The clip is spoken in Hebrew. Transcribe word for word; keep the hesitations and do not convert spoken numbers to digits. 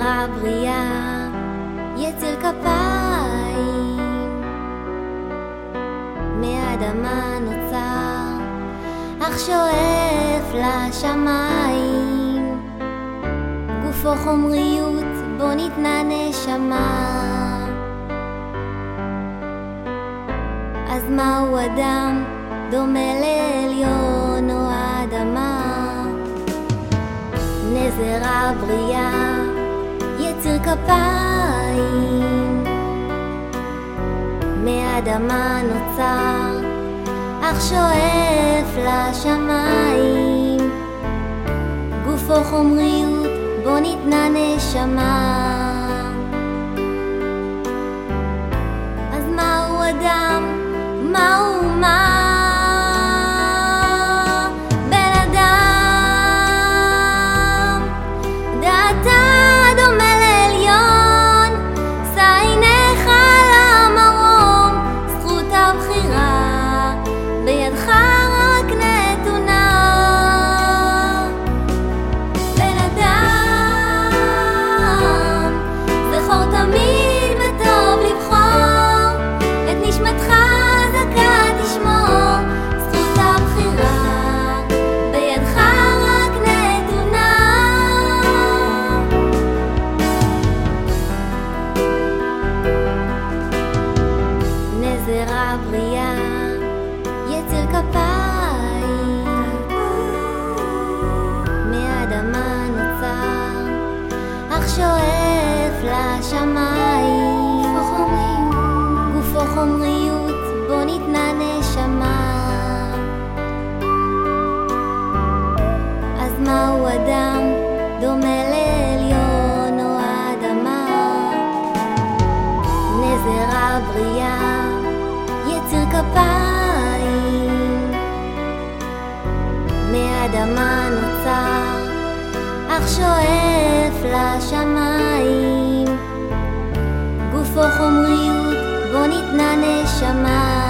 הבריאה, יצר כפיים, מאדמה נוצר, אך שואף לשמיים. גופו חומריות, בו ניתנה נשמה. אז מהו אדם? דומה לעליון או האדמה. נזר הבריאה, יצר כפיים, מאדמה נוצר, אך שואף לשמיים. גופו חומריות, בו ניתנה נשמה. אז מהו אדם? מהו מה? נזר הבריאה, יצר כפיים, מאדמה נוצר, אך שואף לשמיים. גופו חומריות, בו ניתנה נשמה. אז מהו אדם? דומה לעליון או האדמה. נזר הבריאה, יצר כפיים, מאדמה נוצר, אך שואף לשמיים. גופו חומריות, בו ניתנה נשמה.